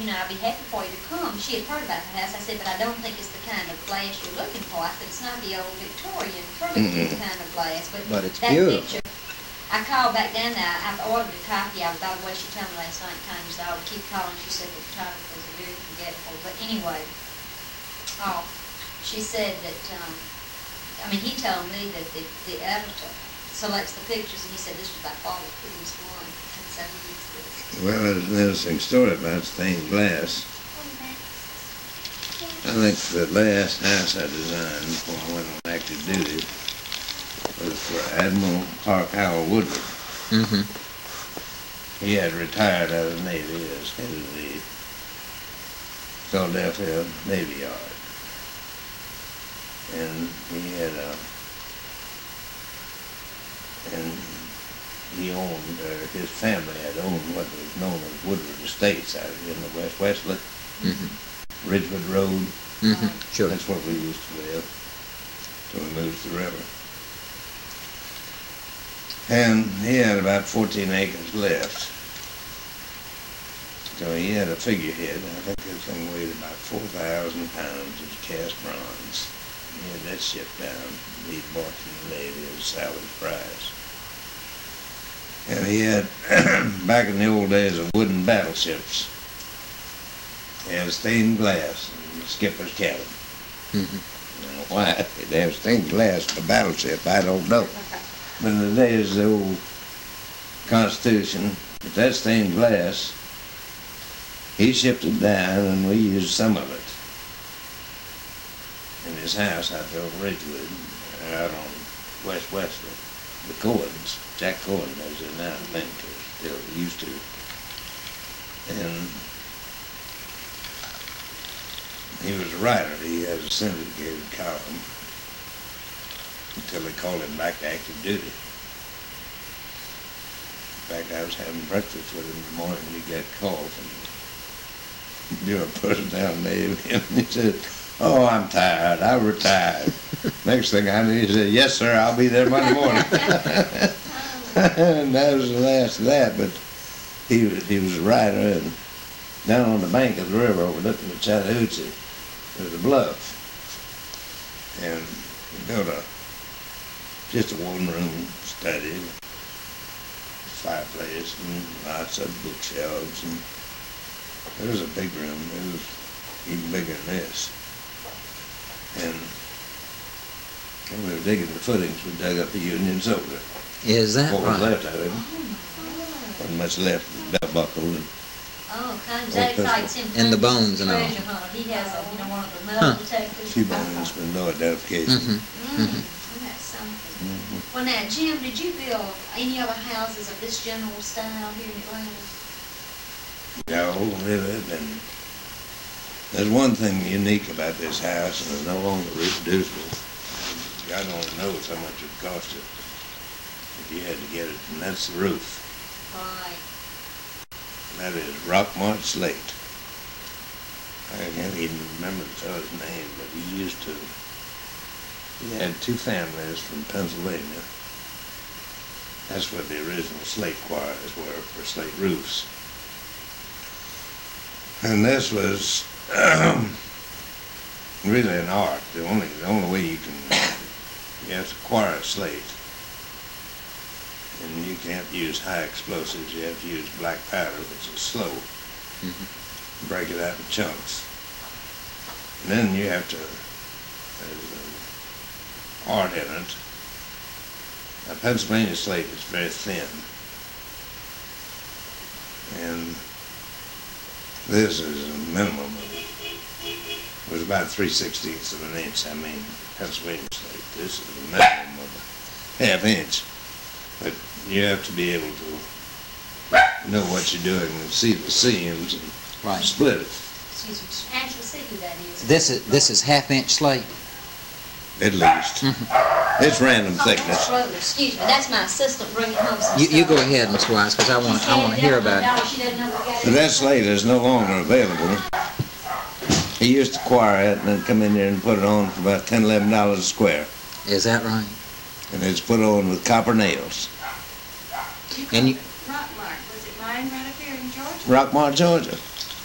I'd be happy for you to come. She had heard about the house. I said, but I don't think it's the kind of glass you're looking for. I said, it's not the old Victorian curly kind of glass. But it's that beautiful. Picture, I called back down there. I've ordered a copy. By the way, she told me last night, kind of, I would keep calling. She said the photographers are very forgetful. But anyway, she said that, he told me that the editor selects the pictures, and he said this was by far the prettiest one. And so he used this. Well, there's an interesting story about stained glass. I think the last house I designed before I went on active duty was for Admiral Park Howell Woodward. He had retired out of the Navy as head of the Philadelphia Navy Yard. And he owned, his family had owned what was known as Woodward Estates out in the West Westlet, Ridgewood Road. Sure. That's where we used to live till we moved to the river. And he had about 14 acres left. So he had a figurehead. I think this thing weighed about 4,000 pounds. It was cast bronze. He had that shipped down. He'd bought from the Navy at a salvage price. And he had, back in the old days of wooden battleships, he had stained glass in the skipper's cabin. Now, why they have stained glass in a battleship, I don't know. But in the days of the old Constitution, with that stained glass, he shipped it down and we used some of it in his house out there on Ridgewood, out on West Westwood. The Cohens, Jack Cohen lives there now, I think, or still used to. And he was a writer. He had a syndicated column until they called him back to active duty. In fact, I was having breakfast with him in the morning and he got a call from the Bureau of Personnel Navy, and he said, "Oh, I'm tired. I retired." Next thing I knew, he said, "Yes, sir, I'll be there Monday morning." And that was the last of that, but he was a writer, and down on the bank of the river overlooking the Chattahoochee, there's a bluff. And he built just a one-room study, fireplace, and lots of bookshelves, and it was a big room. It was even bigger than this. And when we were digging the footings, we dug up a Union soldier. Is that what was right? left of him. Wasn't much left of the belt buckle. And That excites him. And the bones and all. Treasure hunter. He has one of the metal detectors. Few bones, but no identification. That's something. Well, now, Jim, did you build any other houses of this general style here in Atlanta? No, really. And there's one thing unique about this house, and it's no longer reproducible. God only knows how much it cost it if you had to get it, and that's the roof. Right. That is Rockmart Slate. I can't even remember the fellow's name, but he had two families from Pennsylvania. That's what the original slate choirs were, for slate roofs. And this was really an art. The only way you have to acquire a slate. And you can't use high explosives. You have to use black powder, which is slow. Break it out in chunks. And then you have to, there's an art in it. A Pennsylvania slate is very thin. And this is a minimum of, it was about 3/16 of an inch. I mean, Pennsylvania slate. This is a minimum of a half inch. But you have to be able to know what you're doing and see the seams and split it. Excuse me, actually see who that is. This is half-inch slate. At least. It's random thickness. Excuse me, that's my assistant bringing home some stuff. You go ahead, Miss Wise, because I want to hear about it. But that slate is no longer available. He used to acquire it and then come in there and put it on for about $10, $11 a square. Is that right? And it's put on with copper nails. And you, Rockmart, was it mine right up here in Georgia? Rockmart, Georgia.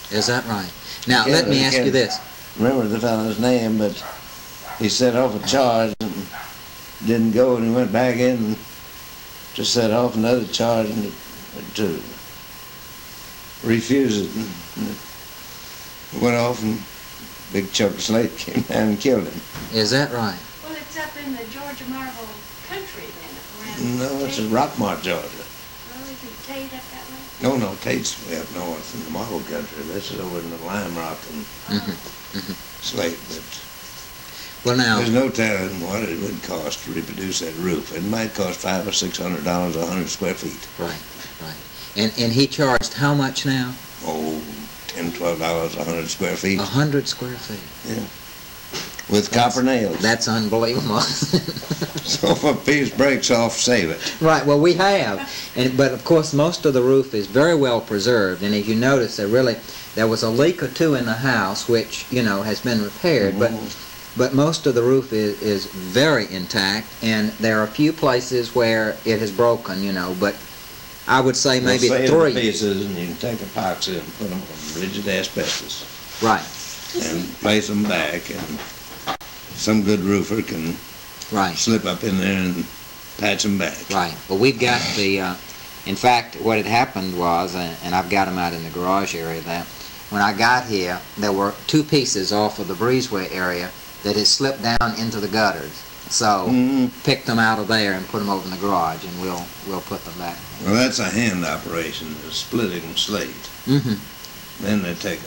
Is that right? Now, Yeah, let me you ask you can't this. remember the fellow's name, but he set off a charge and didn't go, and he went back in to set off another charge and to refuse it. And went off, and a big chunk of slate came down and killed him. Is that right? Well, it's up in the Georgia Marble country then, around. No, it's in Rockmart, Georgia. Well, is it Tate up that way? No, Tate's way up north in the Marble Country. This is over in the Lime Rock and Slate. But Well, now, there's no telling what it would cost to reproduce that roof. It might cost $500 or $600 100 square feet. right. And he charged how much now? Oh, $10, $12 100 square feet. 100 square feet. Yeah. With copper nails. That's unbelievable. So if a piece breaks off, save it. Right, well, we have. But, of course, most of the roof is very well preserved. And if you notice, there was a leak or two in the house, which, has been repaired. But most of the roof is very intact. And there are a few places where it has broken, but I would say maybe Save 3. the pieces, and you can take epoxy and put them on rigid asbestos. Right, And place them back, and some good roofer can right. slip up in there and patch them back. Right. Well, we've got in fact, what had happened was, and I've got them out in the garage area there, when I got here, there were 2 pieces off of the breezeway area that had slipped down into the gutters. So, picked them out of there and put them over in the garage, and we'll put them back. Well, that's a hand operation, the splitting slate. Then they take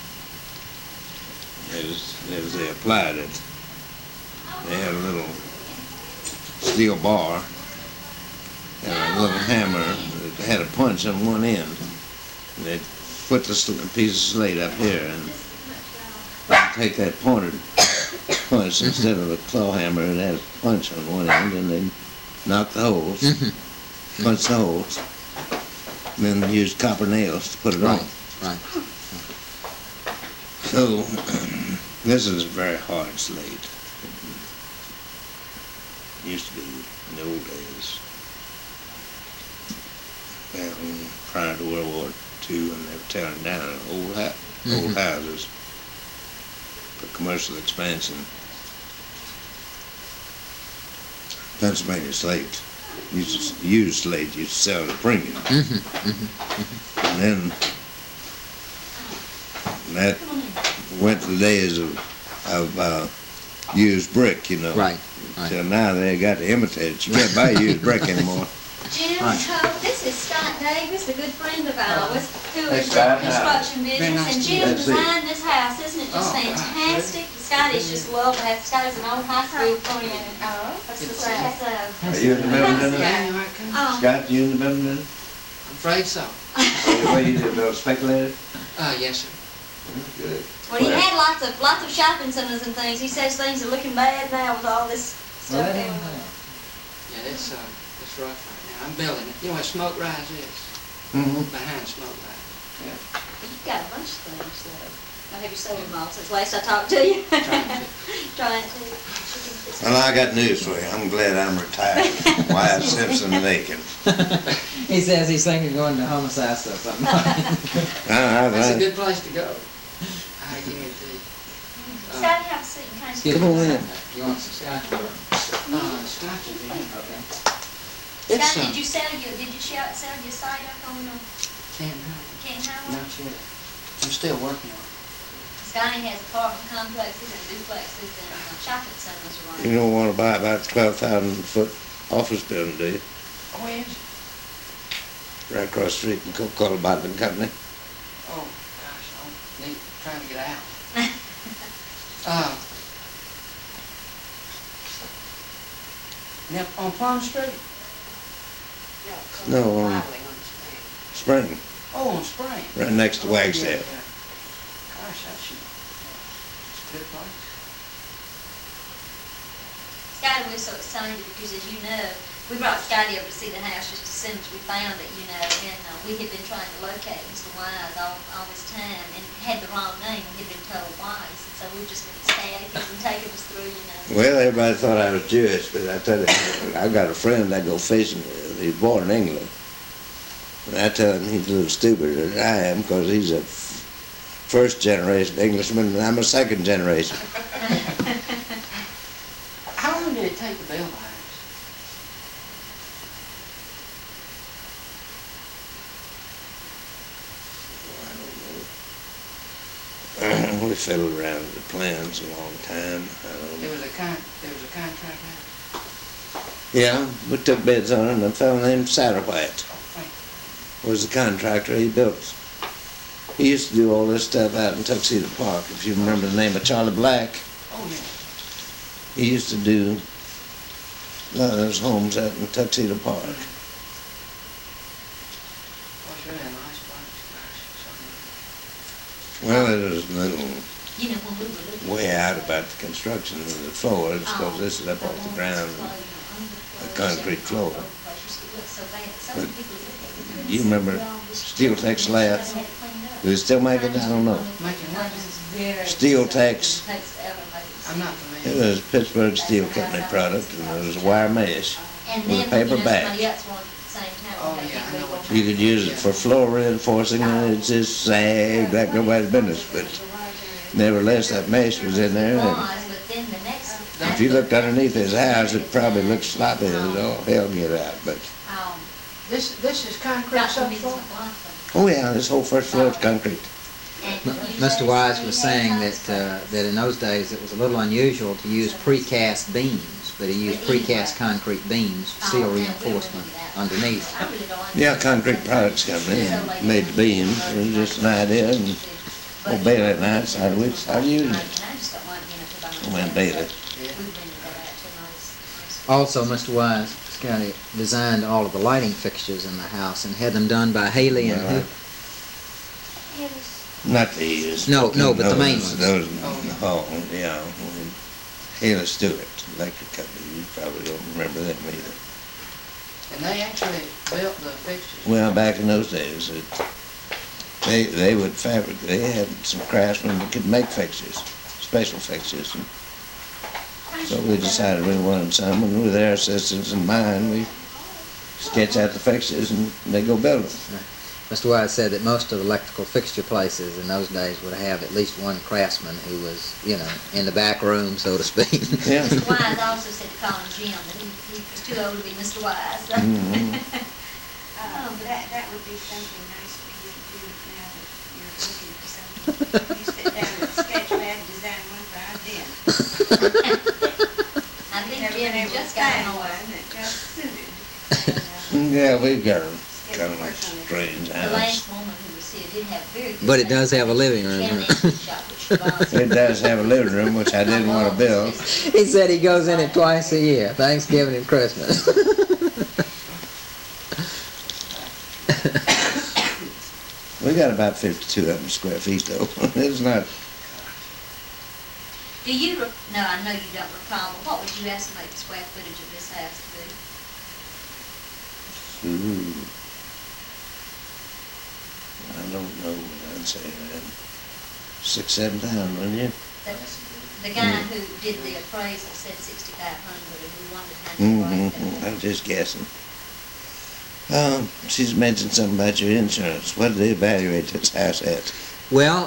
as they applied it, they had a little steel bar and a little hammer that had a punch on one end. And they'd put the piece of slate up here and take that pointed punch instead of a claw hammer. It had a punch on one end, and they'd knock the holes, punch the holes, and then use copper nails to put it on. Right. So, this is a very hard slate. It used to be in the old days. Well, prior to World War II, when they were tearing down old houses for commercial expansion. Pennsylvania slate, used slate, used to sell at a premium. And then that went to the days of used brick, Right. So now they got to imitate it. You can't buy used brick anymore. Jim, this is Scott Davis, a good friend of ours, who Hey, is in Scott. construction business, and Jim Let's see. designed this house. Isn't it just fantastic? Scotty's just love to have, Scotty's an old high school friend. That's the size Are you in the building? Scott, you in the building? I'm afraid so. What you did, Bill, speculated? Yes, sir. Good. Well, he had lots of shopping centers and things. He says things are looking bad now with all this stuff going on. Yeah, it's rough right now. I'm building it. You know what Smoke Rise is? Behind Smoke Rise. You've got a bunch of things, though. Have you sold them all since last I talked to you? Trying to. Well, I got news for you. I'm glad I'm retired. Wyatt Simpson Macon. He says he's thinking of going to homicide or something. That's a good place to go. I guarantee. Scotty, have a seat and kind of. Come on in. You want some scotch? Scotch is in. Okay. Scotty, did you sell your site up on the Can't hide. Canton Highway? Not yet. I'm still working on it. Scotty has apartment complexes and duplexes and shopping centers around. You don't want to buy about a 12,000-foot office building, do you? Oh, yes? Right across the street from Coca-Cola Bottling Company. Oh, gosh, I'm trying to get out. Now, on Plum Street? No, on Spring, Oh, on Spring. right next to Wagstaff. Gosh, that's a good place. Scotty was so excited because, as you know, we brought Scotty over to see the house just as soon as we found it, and we had been trying to locate Mr. Wise all this time and had the wrong name and had been told Wise, and so we've just been ecstatic. He's been taking us through, Well, everybody thought I was Jewish, but I tell you, I got a friend I go fishing with. He's born in England. And I tell him he's a little stupider than I am because he's a first generation Englishman, and I'm a second generation. How long did it take to build the house? We fiddled around with the plans a long time. I don't There know. was a contract house. Yeah, we took bids on it, and a fellow named Satterwhite was the contractor. He built it. He used to do all this stuff out in Tuxedo Park, if you remember the name of Charlie Black. Oh, yeah. He used to do a lot of those homes out in Tuxedo Park. Oh, it's really a nice place. Gosh, Well, it was a little You know, when we were looking. way out about the construction of the floor, because this is up off the ground, a concrete floor. But you remember Steel Tech slab? Do they still make it? I don't know. Making what? Steel Techs. I'm not It familiar. was Pittsburgh Steel Company product, and it was wire mesh And with a then, paper you know, back. somebody else wanted at the same time. Oh, we had a yeah, big I know legal what You could use it for floor reinforcing, and it just sagged like nobody's business. But nevertheless, that mesh was in there, and was, but then the next. if you looked underneath his house, it probably looked sloppy as all hell get out. But This is concrete Got to meet subfloor? McLaughlin. oh yeah, this whole first floor is concrete. Mr. Wise was saying that in those days it was a little unusual to use precast beams, but he used precast concrete beams, steel reinforcement underneath. Yeah, concrete products company made the beams. It was just an idea, and old Bailey and I decided we'd start using it. Went Bailey. Also, Mr. Wise, Scotty designed all of the lighting fixtures in the house and had them done by Haley and who? Not these. No, but the main ones. Those, oh, yeah. Haley Stewart, electric company. You probably don't remember them either. And they actually built the fixtures? Well, back in those days, they would fabricate. They had some craftsmen that could make fixtures, special fixtures. And so we decided we wanted some, and with their assistance and mine, we sketch out the fixtures and they go build them. Mr. Wise said that most of the electrical fixture places in those days would have at least one craftsman who was, you know, in the back room, so to speak. Yeah. Mr. Wise also said to call him Jim, that he was too old to be Mr. Wise. Mhm. That would be something nice for you to do now that you're looking for something. You sit down with a sketch pad and design one for our den. I think Never Jim been able to just got find home. one that just suited. And, Yeah, we've got them. get Kind to of work like on it. strange The house. last woman who was here did have very good. But it does have a living room, She had an huh? antique shop that she bought. It does have a living room, which I didn't want to build. He said he goes in it twice a year, Thanksgiving and Christmas. We got about 5,200 square feet though. It's not, Do you, no, I know you don't recall, but what would you estimate the square footage of this house to be? I don't know what I'd say, man. 6,000-7,000, wouldn't you? The guy who did the appraisal said 6,500, and we wanted to kind of I'm just guessing. She's mentioned something about your insurance. What did they evaluate this house at? Well,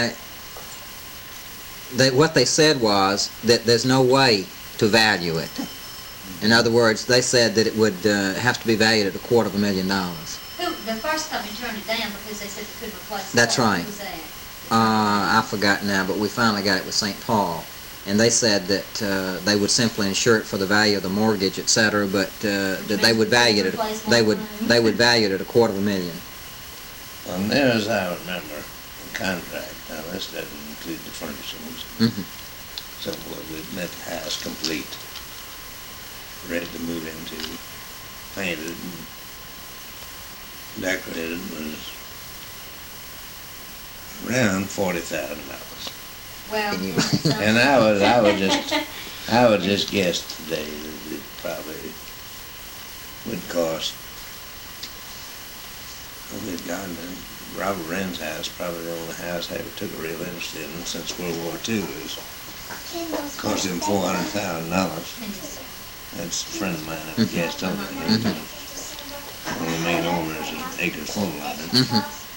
what they said was that there's no way to value it. In other words, they said that it would have to be valued at $250,000. Who, the first company turned it down because they said they couldn't replace the That's car. right. Who was that? I forgot now, but we finally got it with St. Paul. And they said that they would simply insure it for the value of the mortgage, etc., but that they would value it at they would value it at $250,000. Well, there as I remember, the contract, now this doesn't include the furnishings. Mhm. So we'd met the house complete, ready to move into, painted and decorated, was around $40,000. Well, And you- And I would just guess today that it probably would cost, oh good God, man, Robert Wren's house, probably the only house I ever took a real interest in since World War II, is cost him $400,000. That's a friend of mine that guessed on it. One of the main owners of Acres Phone Line.